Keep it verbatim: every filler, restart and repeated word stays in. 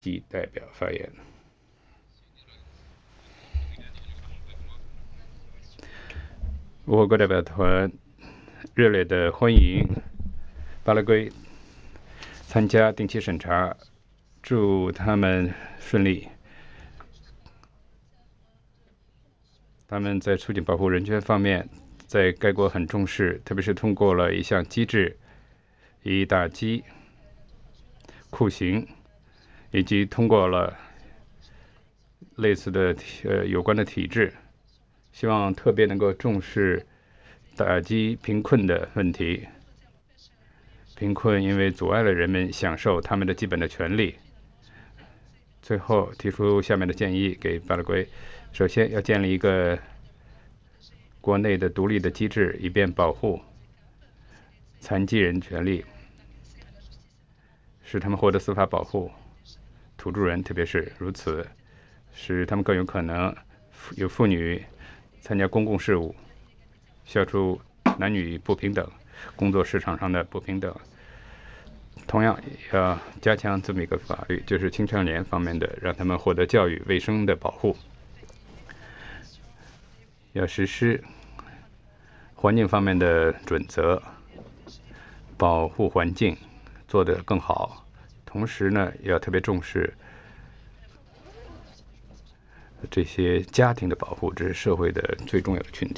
及代表发言。我国代表团热烈的欢迎巴拉圭参加定期审查，祝他们顺利。他们在促进保护人权方面，在该国很重视，特别是通过了一项机制，以打击酷刑，以及通过了类似的呃有关的体制，希望特别能够重视打击贫困的问题。贫困因为阻碍了人们享受他们的基本的权利。最后提出下面的建议给巴拉圭：首先，要建立一个国内的独立的机制，以便保护残疾人权利，使他们获得司法保护。土著人特别是如此，使他们更有可能有妇女参加公共事务，消除男女不平等、工作市场上的不平等。同样要加强这么一个法律，就是青少年方面的，让他们获得教育、卫生的保护。要实施环境方面的准则，保护环境做得更好。同时呢，要特别重视这些家庭的保护，这是社会的最重要的群体。